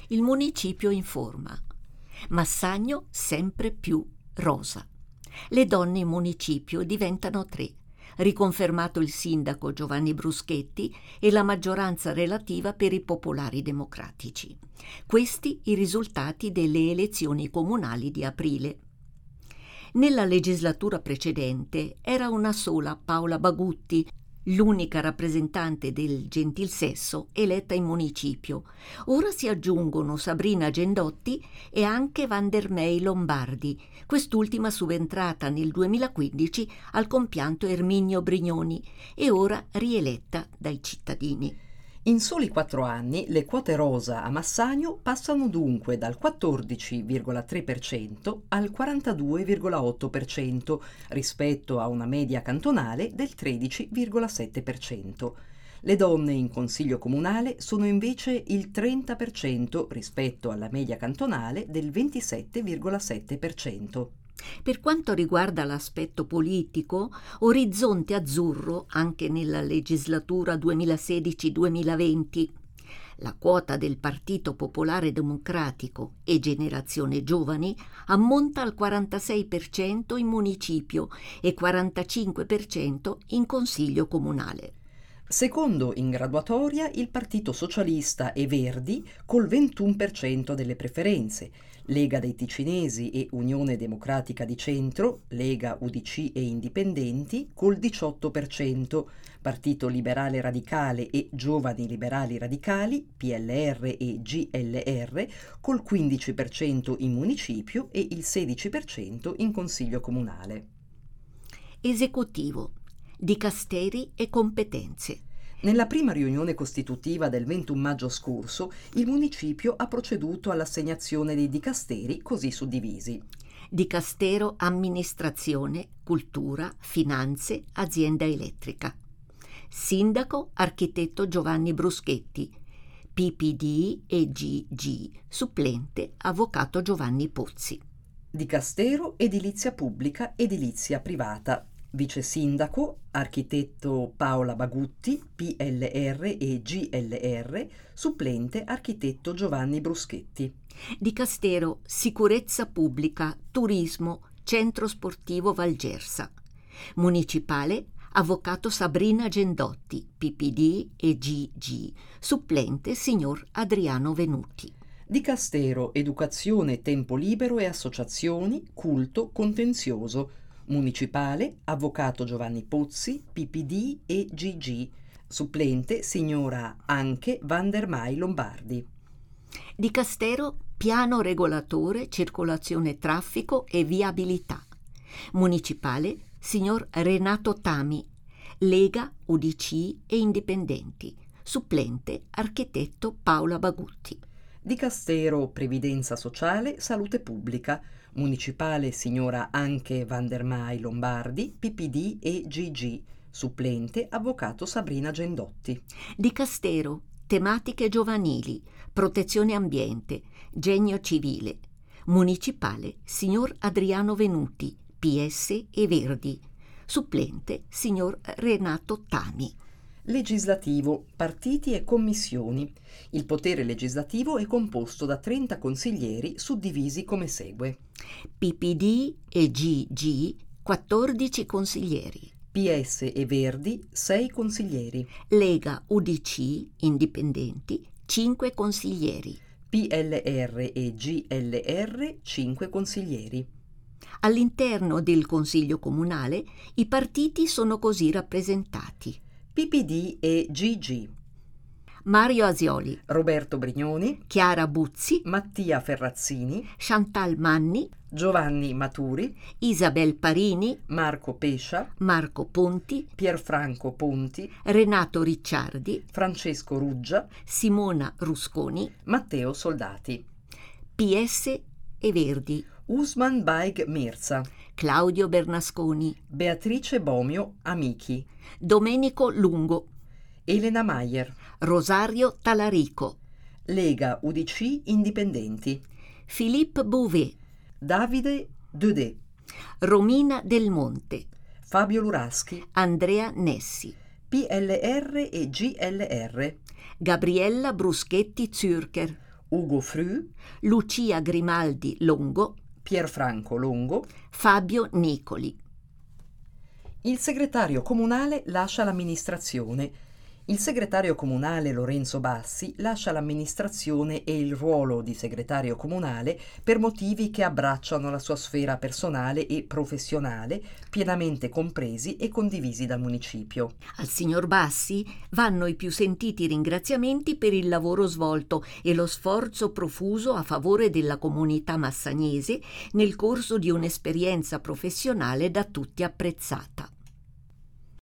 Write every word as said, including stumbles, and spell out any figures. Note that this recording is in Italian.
Il municipio informa. Massagno sempre più rosa. Le donne in municipio diventano tre. Riconfermato il sindaco Giovanni Bruschetti e la maggioranza relativa per i popolari democratici. Questi i risultati delle elezioni comunali di aprile. Nella legislatura precedente era una sola Paola Bagutti, l'unica rappresentante del gentilsesso eletta in municipio. Ora si aggiungono Sabrina Gendotti e anche Van der Mey Lombardi, quest'ultima subentrata nel duemilaquindici al compianto Erminio Brignoni e ora rieletta dai cittadini. In soli quattro anni le quote rosa a Massagno passano dunque dal quattordici virgola tre per cento al quarantadue virgola otto per cento rispetto a una media cantonale del tredici virgola sette per cento. Le donne in consiglio comunale sono invece il trenta per cento rispetto alla media cantonale del ventisette virgola sette per cento. Per quanto riguarda l'aspetto politico, orizzonte azzurro anche nella legislatura duemilasedici duemilaventi. La quota del Partito Popolare Democratico e Generazione Giovani ammonta al quarantasei per cento in municipio e quarantacinque per cento in consiglio comunale. Secondo in graduatoria il Partito Socialista e Verdi col ventuno per cento delle preferenze, Lega dei Ticinesi e Unione Democratica di Centro, Lega U D C e Indipendenti col diciotto per cento, Partito Liberale Radicale e Giovani Liberali Radicali, P L R e G L R, col quindici per cento in municipio e il sedici per cento in consiglio comunale. Esecutivo. Dicasteri e competenze. Nella prima riunione costitutiva del ventuno maggio scorso, il municipio ha proceduto all'assegnazione dei dicasteri così suddivisi. Dicastero Amministrazione, Cultura, Finanze, Azienda Elettrica. Sindaco Architetto Giovanni Bruschetti. P P D e G G. Supplente Avvocato Giovanni Pozzi. Dicastero Edilizia Pubblica, Edilizia Privata. Vice sindaco, architetto Paola Bagutti, P L R e G L R, supplente architetto Giovanni Bruschetti. Dicastero Sicurezza Pubblica, Turismo, Centro Sportivo Valgersa. Municipale Avvocato Sabrina Gendotti, P P D e G G, supplente signor Adriano Venuti. Dicastero Educazione, Tempo Libero e Associazioni, Culto, Contenzioso. Municipale, Avvocato Giovanni Pozzi, P P D e G G, supplente signora anche Van der Mey Lombardi. Dicastero Piano Regolatore, Circolazione Traffico e Viabilità. Municipale, signor Renato Tami, Lega, U D C e Indipendenti, supplente architetto Paola Bagutti. Dicastero Previdenza Sociale, Salute Pubblica. Municipale signora anche Van der Mey Lombardi, P P D e G G, supplente Avvocato Sabrina Gendotti. Dicastero Tematiche Giovanili, Protezione Ambiente, Genio Civile. Municipale signor Adriano Venuti, P S e Verdi, supplente signor Renato Tami. Legislativo, partiti e commissioni. Il potere legislativo è composto da trenta consiglieri suddivisi come segue. P P D e G G quattordici consiglieri. P S e Verdi sei consiglieri. Lega U D C Indipendenti cinque consiglieri. P L R e G L R cinque consiglieri. All'interno del Consiglio Comunale i partiti sono così rappresentati. P P D e G G. Mario Asioli, Roberto Brignoni, Chiara Buzzi, Mattia Ferrazzini, Chantal Manni, Giovanni Maturi, Isabel Parini, Marco Pescia, Marco Ponti, Pierfranco Ponti, Renato Ricciardi, Francesco Ruggia, Simona Rusconi, Matteo Soldati. P S e Verdi, Usman Baig Mirza, Claudio Bernasconi, Beatrice Bomio Amichi, Domenico Lungo, Elena Maier, Rosario Talarico, Lega U D C Indipendenti, Philippe Bouvet, Davide Dedè, Romina Del Monte, Fabio Luraschi, Andrea Nessi, P L R e G L R, Gabriella Bruschetti Zürcher, Ugo Fru, Lucia Grimaldi Longo, Pierfranco Longo. Fabio Nicoli. Il segretario comunale lascia l'amministrazione. Il segretario comunale Lorenzo Bassi lascia l'amministrazione e il ruolo di segretario comunale per motivi che abbracciano la sua sfera personale e professionale, pienamente compresi e condivisi dal municipio. Al signor Bassi vanno i più sentiti ringraziamenti per il lavoro svolto e lo sforzo profuso a favore della comunità massagnese nel corso di un'esperienza professionale da tutti apprezzata.